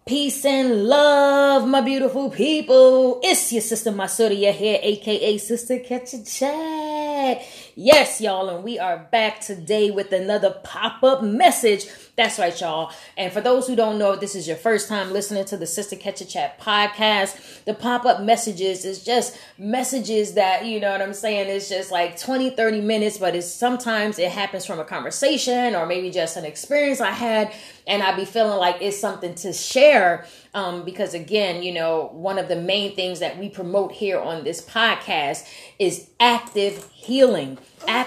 Peace and love, my beautiful people. It's your sister Masuria here, aka Sister Catch a Chat. Yes, y'all, and we are back today with another pop-up message. That's right, y'all. And for those who don't know, if this is your first time listening to the Sister Catch a Chat podcast, the pop-up messages is just messages that, you know what I'm saying, it's just like 20, 30 minutes, but sometimes it happens from a conversation or maybe just an experience I had, and I be feeling like it's something to share because, again, you know, one of the main things that we promote here on this podcast is active healing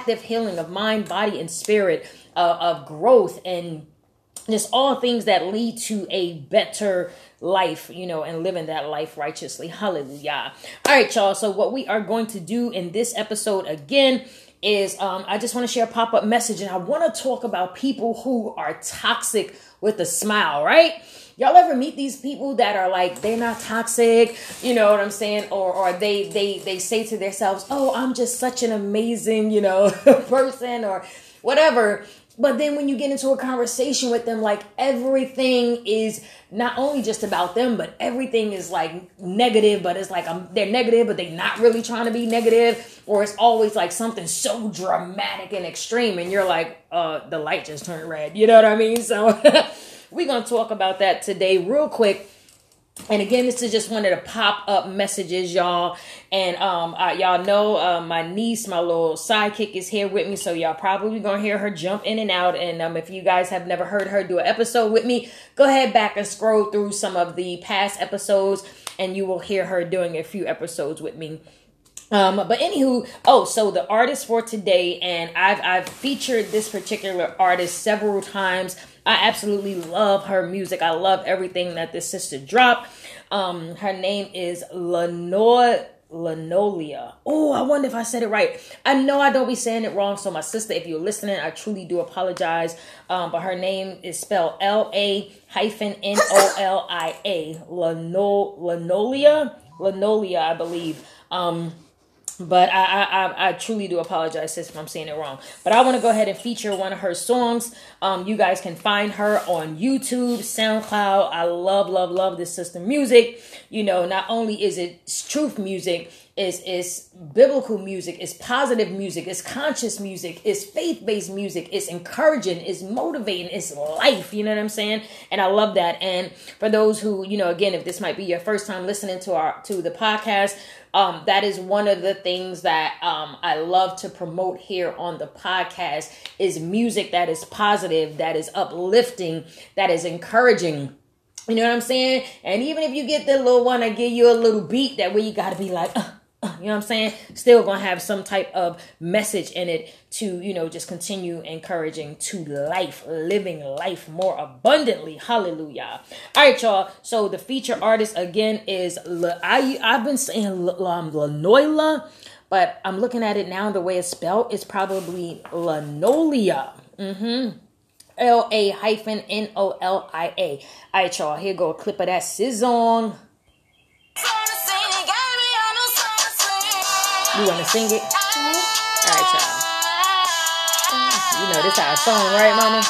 of mind, body, and spirit, of growth, and just all things that lead to a better life, you know, and living that life righteously. Hallelujah. All right, y'all. So what we are going to do in this episode again is I just want to share a pop-up message, and I want to talk about people who are toxic with a smile, right? Y'all ever meet these people that are like, they're not toxic, you know what I'm saying? Or they say to themselves, oh, I'm just such an amazing, you know, person or whatever. But then when you get into a conversation with them, like everything is not only just about them, but everything is like negative, but it's like they're negative, but they're not really trying to be negative. Or it's always like something so dramatic and extreme. And you're like, the light just turned red. You know what I mean? So we're going to talk about that today real quick. And again, this is just one of the pop-up messages, y'all. And y'all know my niece, my little sidekick, is here with me. So y'all probably going to hear her jump in and out. And if you guys have never heard her do an episode with me, go ahead back and scroll through some of the past episodes, and you will hear her doing a few episodes with me. But anywho, so the artist for today, and I've featured this particular artist several times. I absolutely love her music. I love everything that this sister dropped. Her name is Lanolia. Oh, I wonder if I said it right. I know I don't be saying it wrong. So my sister, if you're listening, I truly do apologize. But her name is spelled L-A-N-O-L-I-A. Lanolia, I believe. But I truly do apologize, sis, if I'm saying it wrong. But I want to go ahead and feature one of her songs. You guys can find her on YouTube, SoundCloud. I love this sister music. You know, not only is it truth music, it's biblical music, it's positive music, it's conscious music, it's faith-based music, it's encouraging, it's motivating, it's life, you know what I'm saying? And I love that. And for those who, you know, again, if this might be your first time listening to the podcast, that is one of the things that I love to promote here on the podcast is music that is positive, that is uplifting, that is encouraging. You know what I'm saying? And even if you get the little one, I give you a little beat that way you got to be like, you know what I'm saying? Still going to have some type of message in it to, you know, just continue encouraging to life, living life more abundantly. Hallelujah. All right, y'all. So the feature artist again is, I've been saying Lanoila, but I'm looking at it now, the way it's spelled, it's probably Lanolia. L-A-N-O-L-I-A. All right, y'all. Here go a clip of that SZA. You want to sing it? All right, y'all. You know this our song, right, mama?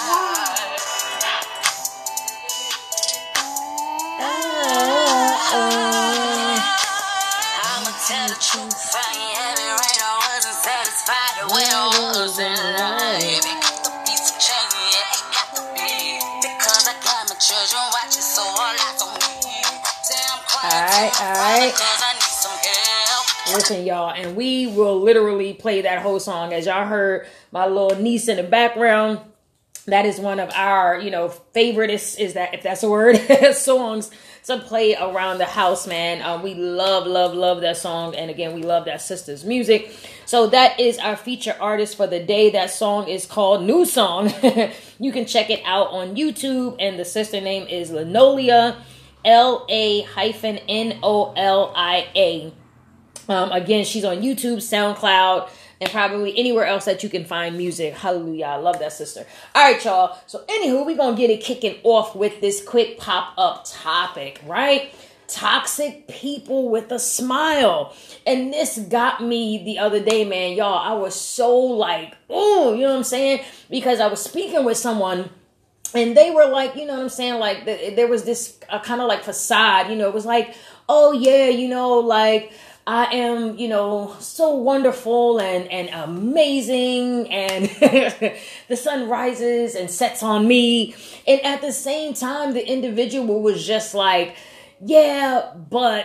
I'ma tell the truth. I ain't have it right. I wasn't satisfied the way I was in life. Pick up a piece of chain, yeah, it got to be. Because I got my children watching, so all eyes on me. All right. Because I need some help. Listen, y'all, and we will literally play that whole song. As y'all heard my little niece in the background, that is one of our, you know, favorite, is that, if that's a word, songs to play around the house, man. We love that song. And again, we love that sister's music. So that is our feature artist for the day. That song is called New Song. You can check it out on YouTube. And the sister name is Lanolia, L-A-N-O-L-I-A. Again, she's on YouTube, SoundCloud, and probably anywhere else that you can find music. Hallelujah. I love that sister. All right, y'all. So anywho, we're going to get it kicking off with this quick pop-up topic, right? Toxic people with a smile. And this got me the other day, man. Y'all, I was so like, oh, you know what I'm saying? Because I was speaking with someone And they were like, you know what I'm saying? Like there was this kind of like facade, it was like, oh yeah, like I am, so wonderful and amazing. And the sun rises and sets on me. And at the same time, the individual was just like, yeah, but,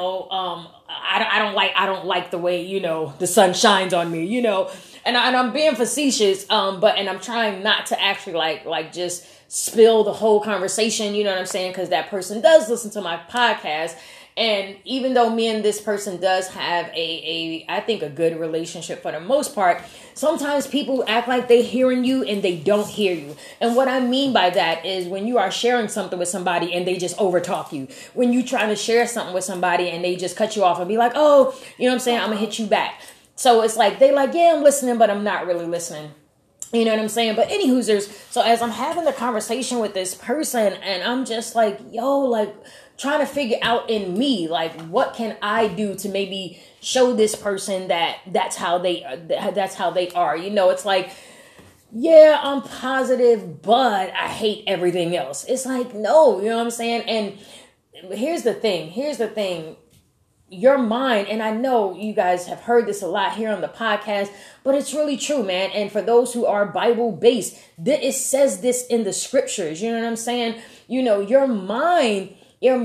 I don't like the way, the sun shines on me, and I'm being facetious, and I'm trying not to actually like just spill the whole conversation, you know what I'm saying? Because that person does listen to my podcast. And even though me and this person does have I think a good relationship for the most part, sometimes people act like they're hearing you and they don't hear you. And what I mean by that is when you are sharing something with somebody and they just overtalk you. When you trying to share something with somebody and they just cut you off and be like, oh, you know what I'm saying? I'm gonna hit you back. So it's like, they like, yeah, I'm listening, but I'm not really listening. You know what I'm saying? But any hoosers, so as I'm having the conversation with this person and I'm just like, yo, like trying to figure out in me, like, what can I do to maybe show this person that that's how they are. It's like, yeah, I'm positive, but I hate everything else. It's like, no, you know what I'm saying? And here's the thing. Your mind, and I know you guys have heard this a lot here on the podcast, but it's really true, man. And for those who are Bible based, it says this in the scriptures. You know what I'm saying? Your mind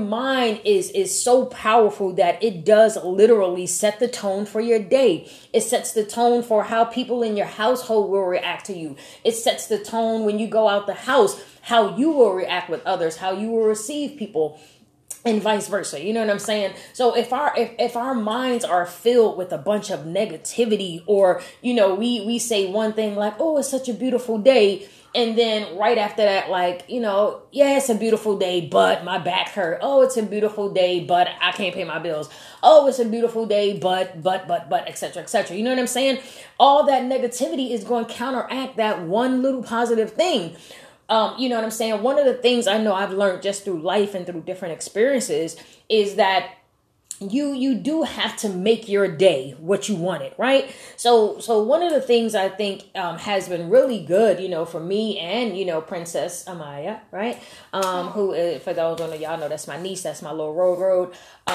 is so powerful that it does literally set the tone for your day. It sets the tone for how people in your household will react to you. It sets the tone when you go out the house, how you will react with others, how you will receive people, and vice versa. You know what I'm saying? So if our minds are filled with a bunch of negativity, or, we say one thing like, oh, it's such a beautiful day. And then right after that, like, yeah, it's a beautiful day, but my back hurt. Oh, it's a beautiful day, but I can't pay my bills. Oh, it's a beautiful day, but, et cetera, et cetera. You know what I'm saying? All that negativity is going to counteract that one little positive thing. You know what I'm saying? One of the things I know I've learned just through life and through different experiences is that you do have to make your day what you want it, right? So one of the things I think has been really good, for me and, Princess Amaya, right? Who, for those who don't know, y'all know that's my niece, that's my little road.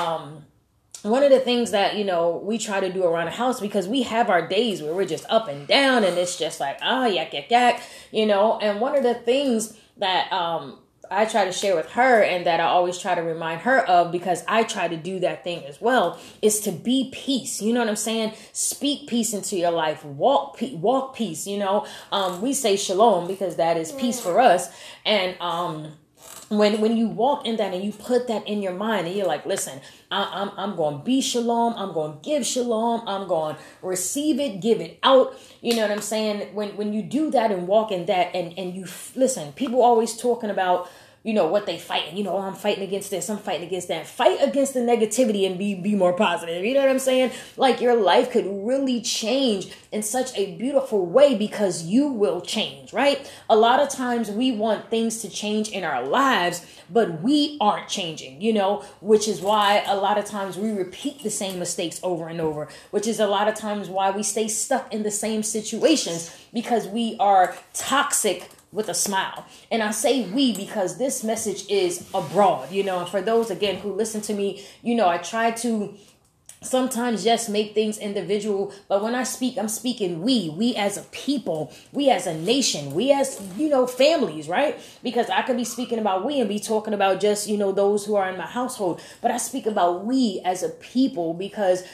One of the things that, we try to do around the house, because we have our days where we're just up and down and it's just like, yak, and one of the things that I try to share with her and that I always try to remind her of, because I try to do that thing as well, is to be peace. You know what I'm saying? Speak peace into your life. Walk peace, we say shalom because that is peace for us. And when you walk in that and you put that in your mind and you're like, listen, I'm going to be shalom. I'm going to give shalom. I'm going to receive it, give it out. You know what I'm saying? When you do that and walk in that and you listen, people always talking about, what they fighting. I'm fighting against this. I'm fighting against that. Fight against the negativity and be more positive. You know what I'm saying? Like your life could really change in such a beautiful way because you will change, right? A lot of times we want things to change in our lives, but we aren't changing, which is why a lot of times we repeat the same mistakes over and over, which is a lot of times why we stay stuck in the same situations, because we are toxic with a smile. And I say we because this message is abroad, and for those, again, who listen to me, I try to sometimes just make things individual, but when I speak, I'm speaking we as a people, we as a nation, we as, families, right? Because I could be speaking about we and be talking about just, those who are in my household, but I speak about we as a people because,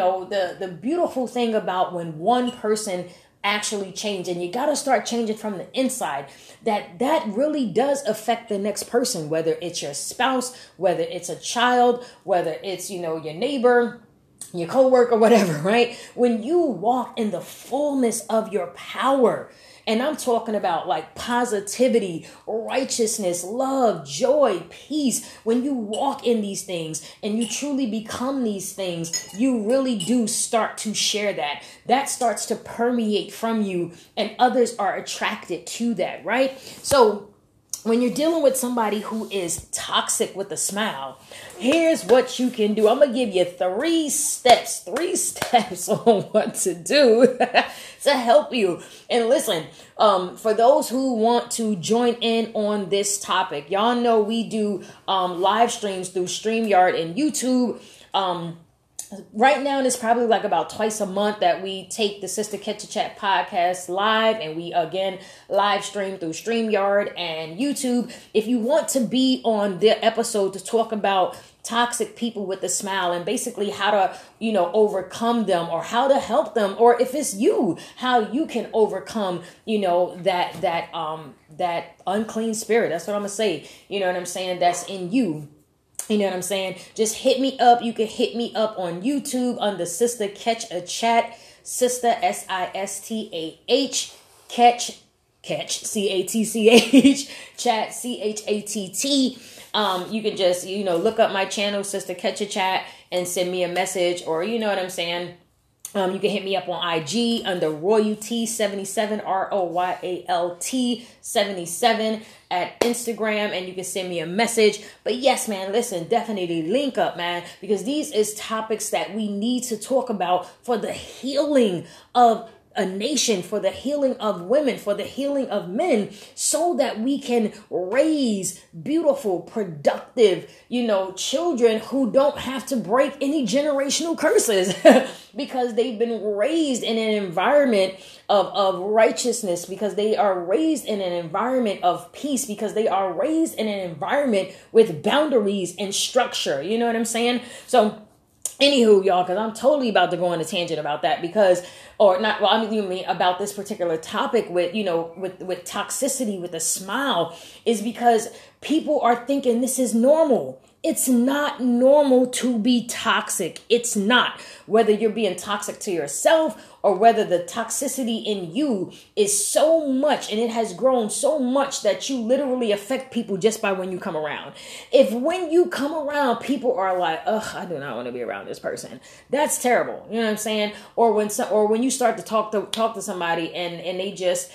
the beautiful thing about when one person actually change, and you got to start changing from the inside, that really does affect the next person, whether it's your spouse, whether it's a child, whether it's, your neighbor, your coworker, whatever, right? When you walk in the fullness of your power, and I'm talking about like positivity, righteousness, love, joy, peace. When you walk in these things and you truly become these things, you really do start to share that. That starts to permeate from you and others are attracted to that, right? So when you're dealing with somebody who is toxic with a smile, here's what you can do. I'm going to give you three steps on what to do to help you. And listen, for those who want to join in on this topic, y'all know we do live streams through StreamYard and YouTube. Right now, it's probably like about twice a month that we take the Sister Catch a Chat podcast live, and we again live stream through StreamYard and YouTube. If you want to be on the episode to talk about toxic people with a smile and basically how to, overcome them, or how to help them, or if it's you, how you can overcome, that unclean spirit. That's what I'm gonna say. You know what I'm saying? That's in you. You know what I'm saying? Just hit me up. You can hit me up on YouTube under Sister Catch a Chat. Sister SISTAH. Catch CATCH. Chat CHATT. You can just, look up my channel, Sister Catch a Chat, and send me a message, or you know what I'm saying? You can hit me up on IG under Royalty77, ROYALT77 at Instagram, and you can send me a message. But yes, man, listen, definitely link up, man, because these is topics that we need to talk about for the healing of a nation, for the healing of women, for the healing of men, so that we can raise beautiful, productive, children who don't have to break any generational curses because they've been raised in an environment of righteousness, because they are raised in an environment of peace, because they are raised in an environment with boundaries and structure. You know what I'm saying? So anywho, y'all, because I'm totally about to go on a tangent about that, about this particular topic with toxicity with a smile, is because people are thinking this is normal. It's not normal to be toxic. It's not. Whether you're being toxic to yourself, or whether the toxicity in you is so much and it has grown so much that you literally affect people just by when you come around. If when you come around, people are like, ugh, I do not want to be around this person, that's terrible. You know what I'm saying? Or when you start to talk to somebody and they just,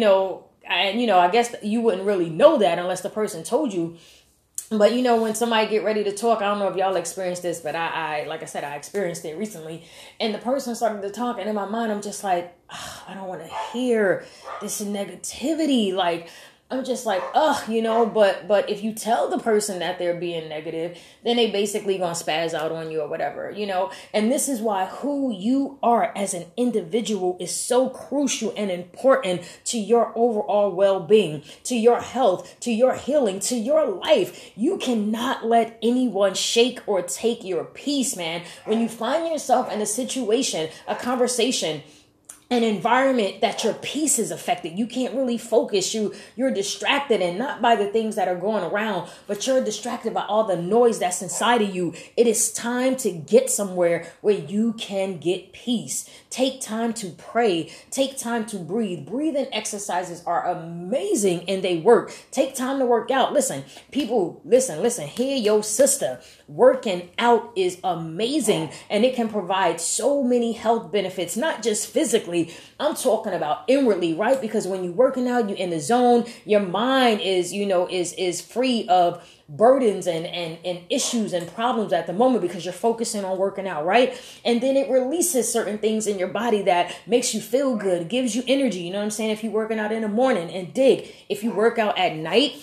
I guess you wouldn't really know that unless the person told you. But when somebody get ready to talk, I don't know if y'all experienced this, but I like I said, I experienced it recently, and the person started to talk, and in my mind, I'm just like, I don't want to hear this negativity. Like, I'm just like, but if you tell the person that they're being negative, then they basically gonna spaz out on you or whatever, and this is why who you are as an individual is so crucial and important to your overall well-being, to your health, to your healing, to your life. You cannot let anyone shake or take your peace, man. When you find yourself in a situation, a conversation, an environment that your peace is affected, you can't really focus. You're distracted, and not by the things that are going around, but you're distracted by all the noise that's inside of you. It is time to get somewhere where you can get peace. Take time to pray. Take time to breathe. Breathing exercises are amazing and they work. Take time to work out. Listen, people, listen, hear your sister. Working out is amazing, and it can provide so many health benefits, not just physically. I'm talking about inwardly, right? Because when you're working out, you're in the zone. Your mind is free of burdens and issues and problems at the moment, because you're focusing on working out, right? And then it releases certain things in your body that makes you feel good, gives you energy. You know what I'm saying? If you're working out in the morning, and if you work out at night,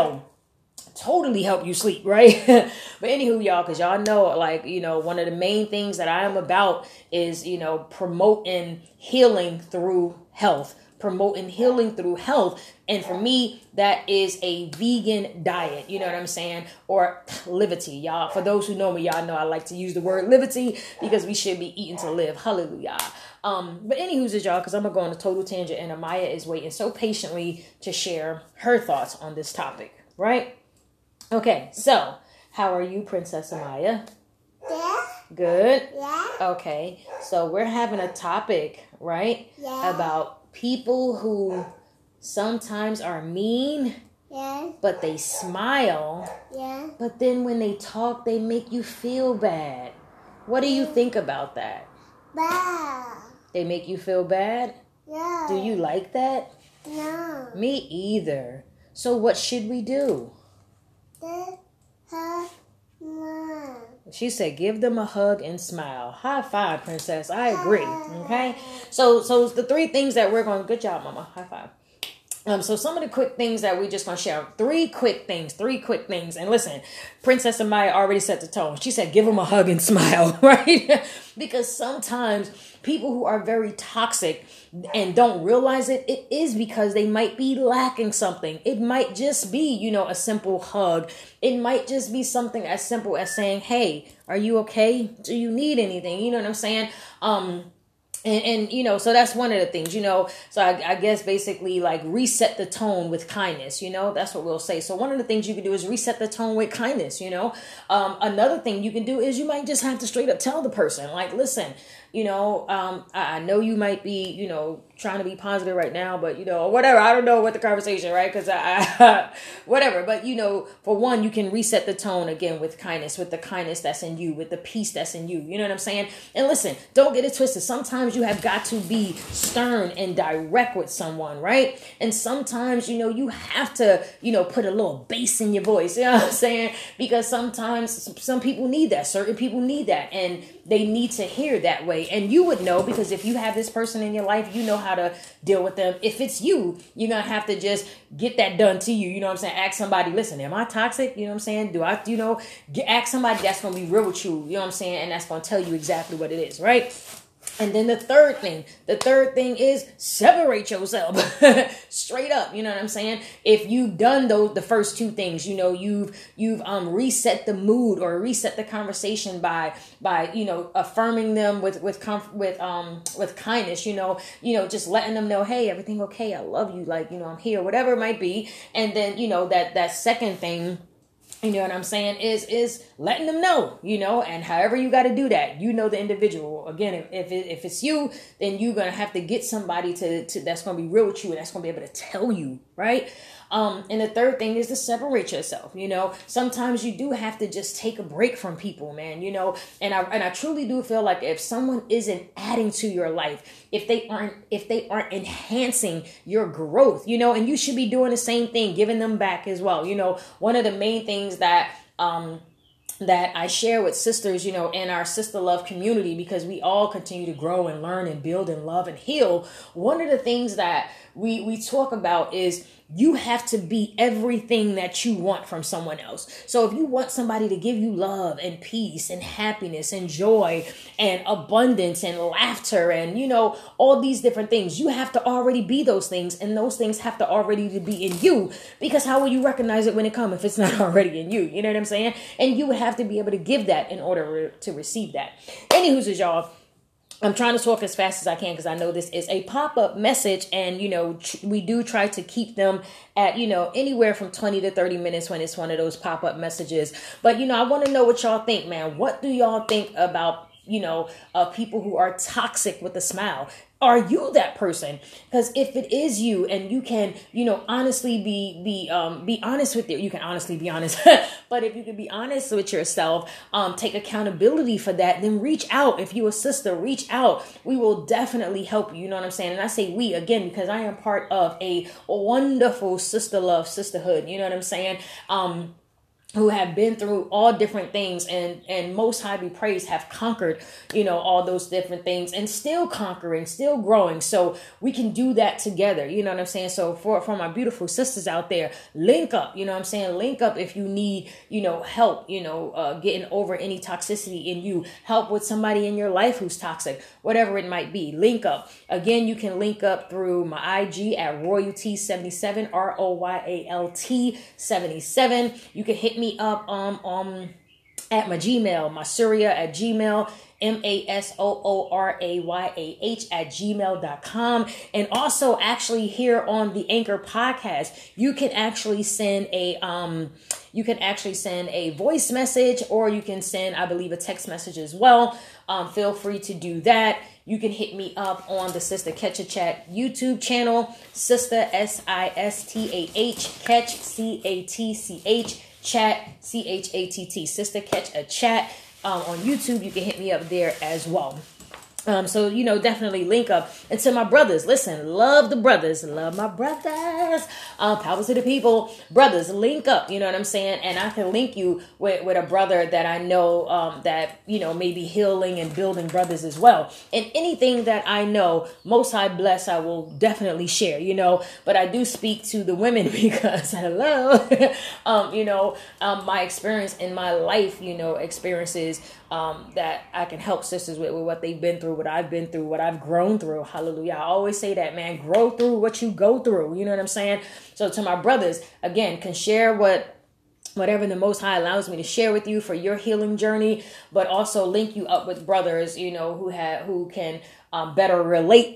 totally help you sleep, right? But anywho, y'all, because y'all know, one of the main things that I am about is, promoting healing through health. And for me, that is a vegan diet. You know what I'm saying? Or liberty, y'all. For those who know me, y'all know I like to use the word liberty, because we should be eating to live. Hallelujah. But anywho's it, y'all, because I'm going to go on a total tangent, and Amaya is waiting so patiently to share her thoughts on this topic, right? Okay, so how are you, Princess Amaya? Yeah. Good? Yeah. Okay, so we're having a topic, right? Yeah. About people who sometimes are mean, Yeah. but they smile. Yeah. But then when they talk, they make you feel bad. What do you think about that? Bad. They make you feel bad? Yeah. Do you like that? No. Me either. So what should we do? She said, give them a hug and smile. High five, princess. I agree. Okay. So the three things that we're going, good job, mama. High five. So some of the quick things that we just going to share, three quick things. And listen, Princess Amaya already set the tone. She said, give them a hug and smile, right? Because sometimes people who are very toxic and don't realize it is because they might be lacking something. It might just be, a simple hug. It might just be something as simple as saying, hey, are you okay? Do you need anything? You know what I'm saying? And so that's one of the things, so I guess basically like reset the tone with kindness, that's what we'll say. So one of the things you can do is reset the tone with kindness, another thing you can do is you might just have to straight up tell the person, like, listen, I know you might be, trying to be positive right now, but, whatever. I don't know what the conversation, right? Because I whatever. But, for one, you can reset the tone again with kindness, with the kindness that's in you, with the peace that's in you. You know what I'm saying? And listen, don't get it twisted. Sometimes you have got to be stern and direct with someone, right? And sometimes, you have to, put a little bass in your voice. You know what I'm saying? Because sometimes some people need that. Certain people need that. And they need to hear that way. And you would know, because if you have this person in your life, you know how to deal with them. If it's you, you're going to have to just get that done to you. You know what I'm saying? Ask somebody, listen, am I toxic? You know what I'm saying? Do I, ask somebody that's going to be real with you. You know what I'm saying? And that's going to tell you exactly what it is, right? And then the third thing is separate yourself straight up. You know what I'm saying? If you've done the first two things, you've reset the mood or reset the conversation by affirming them with kindness, just letting them know, hey, everything okay? I love you. Like, I'm here, whatever it might be. And then, that second thing, you know what I'm saying, is letting them know, and however you got to do that, the individual. Again, if it's you, then you're going to have to get somebody to that's going to be real with you and that's going to be able to tell you, right? And the third thing is to separate yourself. Sometimes you do have to just take a break from people, man, and I truly do feel like if someone isn't adding to your life, if they aren't enhancing your growth, and you should be doing the same thing, giving them back as well. One of the main things that I share with sisters, in our sister love community, because we all continue to grow and learn and build and love and heal. One of the things that we talk about is you have to be everything that you want from someone else. So if you want somebody to give you love and peace and happiness and joy and abundance and laughter and, all these different things, you have to already be those things. And those things have to already be in you, because how will you recognize it when it comes if it's not already in you? You know what I'm saying? And you would have to be able to give that in order to receive that. Anywho's, y'all. I'm trying to talk as fast as I can because I know this is a pop-up message, and, we do try to keep them at, anywhere from 20 to 30 minutes when it's one of those pop-up messages. But, I want to know what y'all think, man. What do y'all think about, people who are toxic with a smile? Are you that person? Because if it is you, and you can, honestly be honest with you can honestly be honest. But if you can be honest with yourself, take accountability for that, then reach out. If you're a sister, reach out. We will definitely help you. You know what I'm saying? And I say we again because I am part of a wonderful sister love sisterhood. You know what I'm saying? Who have been through all different things and most high be praised have conquered, all those different things and still conquering, still growing. So we can do that together. You know what I'm saying? So for my beautiful sisters out there, link up, you know what I'm saying? Link up if you need, help, getting over any toxicity in you, help with somebody in your life who's toxic, whatever it might be, link up. Again, you can link up through my IG at Royalty77, ROYALT 77. You can hit me up at my Gmail, Masooriyah@gmail, MASOORAYAH@gmail.com. And also actually here on the Anchor podcast, you can actually send a voice message, or you can send, I believe, a text message as well. Feel free to do that. You can hit me up on the Sister Catch a Chat YouTube channel, Sister SISTAH, Catch CATCH, Chat CHATT, Sister Catch a Chat. On YouTube, you can hit me up there as well. So, definitely link up. And to my brothers, listen, love the brothers, love my brothers. Power to the people, brothers, link up, you know what I'm saying? And I can link you with a brother that I know that, may be healing and building brothers as well. And anything that I know, Most High bless, I will definitely share, but I do speak to the women because hello, my experience in my life, experiences that I can help sisters with what they've been through, what I've been through, what I've grown through. Hallelujah. I always say that, man, grow through what you go through. You know what I'm saying? So to my brothers, again, can share whatever the Most High allows me to share with you for your healing journey, but also link you up with brothers, who can better relate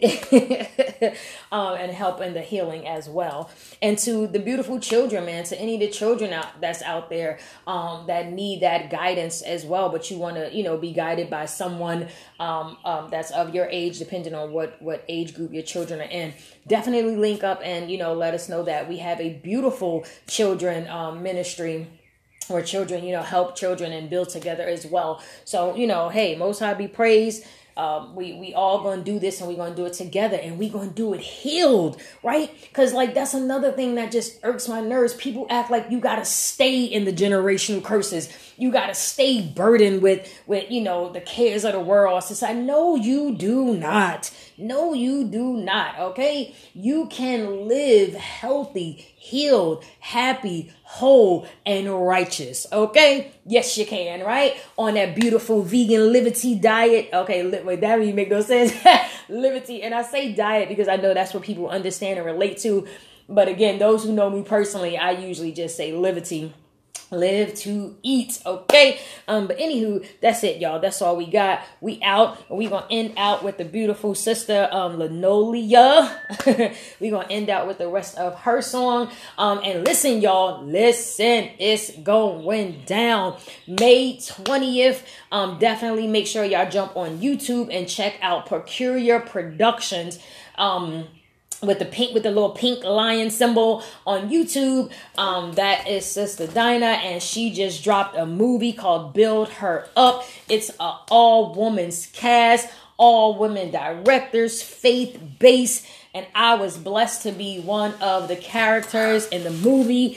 and help in the healing as well. And to the beautiful children, man, to any of the children that's out there that need that guidance as well, but you want to, be guided by someone that's of your age, depending on what age group your children are in. Definitely link up and, let us know that we have a beautiful children ministry where children, help children and build together as well. So, hey, Most High be praised. We all gonna do this, and we gonna do it together, and we gonna do it healed, right? Because that's another thing that just irks my nerves. People act like you gotta stay in the generational curses. You gotta stay burdened with the cares of the world. Society. No, you do not. No, you do not. Okay, you can live healthy, healed, happy, whole, and righteous. Okay, yes, you can. Right on that beautiful vegan liberty diet. Okay, wait, that really make no sense. Liberty, and I say diet because I know that's what people understand and relate to. But again, those who know me personally, I usually just say liberty. Live to eat, okay? But anywho, that's it, y'all. That's all we got. We out. We gonna end out with the beautiful sister, Linolia. We gonna end out with the rest of her song. And listen, y'all. Listen, it's going down May 20th. Definitely make sure y'all jump on YouTube and check out Peculiar Productions. With the little pink lion symbol on YouTube. That is Sister Dinah, and she just dropped a movie called Build Her Up. It's a all women's cast, all women directors, faith-based, and I was blessed to be one of the characters in the movie.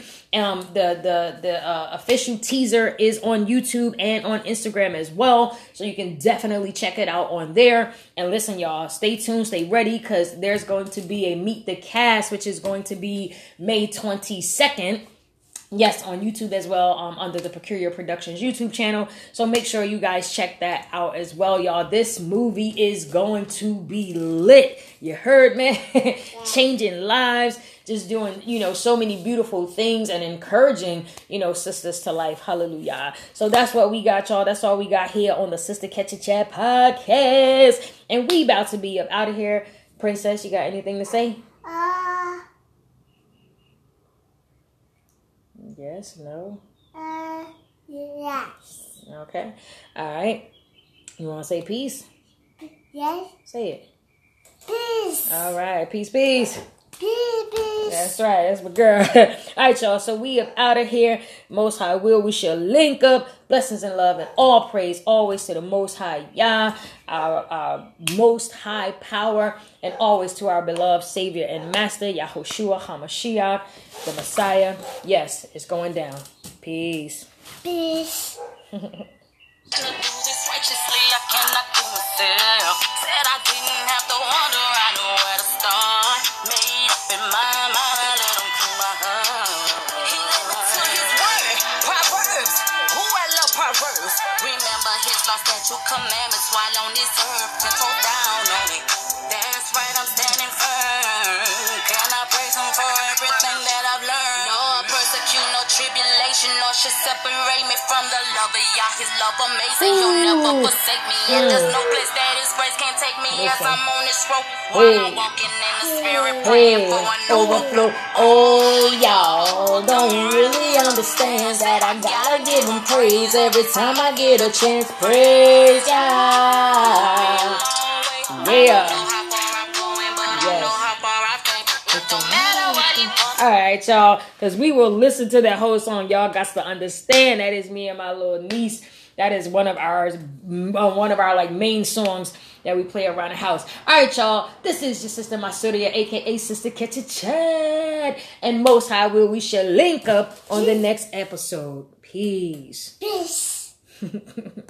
The official teaser is on YouTube and on Instagram as well, so you can definitely check it out on there. And listen, y'all, stay tuned, stay ready, because there's going to be a Meet the Cast, which is going to be May 22nd. Yes, on YouTube as well, under the Peculiar Productions YouTube channel. So make sure you guys check that out as well, y'all. This movie is going to be lit. You heard, man? Changing lives, just doing, so many beautiful things and encouraging, sisters to life. Hallelujah. So that's what we got, y'all. That's all we got here on the Sister Catch a Chat podcast. And we about to be up out of here. Princess, you got anything to say? Yes, no? Yes. Okay. All right. You want to say peace? Yes. Say it. Peace. All right. Peace, peace. Peace. That's right. That's my girl. All right, y'all. So we are out of here. Most High will. We shall link up. Blessings and love and all praise always to the Most High Yah, our Most High power, and always to our beloved Savior and Master, Yahushua HaMashiach, the Messiah. Yes, it's going down. Peace. Peace. Righteously, I cannot do myself. Said I didn't have to wonder, I know where to start. Made up in my mind, I let him clean my heart. He led me to his word, Proverbs. Who I love Proverbs. Remember his law, statute, commandments while on this earth. And go down on it. That's right, I'm standing firm. Can I praise him for everything that I've learned? No persecute, no tribulation, nor should separate me from the love of Yah. His love amazing, you'll never forsake me. And there's no place that his grace can't take me. As I'm on this road, while I'm walking in the spirit, praying for an overflow. Oh, y'all don't really understand that I gotta give him praise every time I get a chance. Praise Yah. Yeah. All right, y'all, because we will listen to that whole song. Y'all got to understand that is me and my little niece. That is one of our like main songs that we play around the house. All right, y'all. This is your sister Masuria, aka Sister Catch a Chat. And most high will we shall link up on the next episode. Peace. Peace.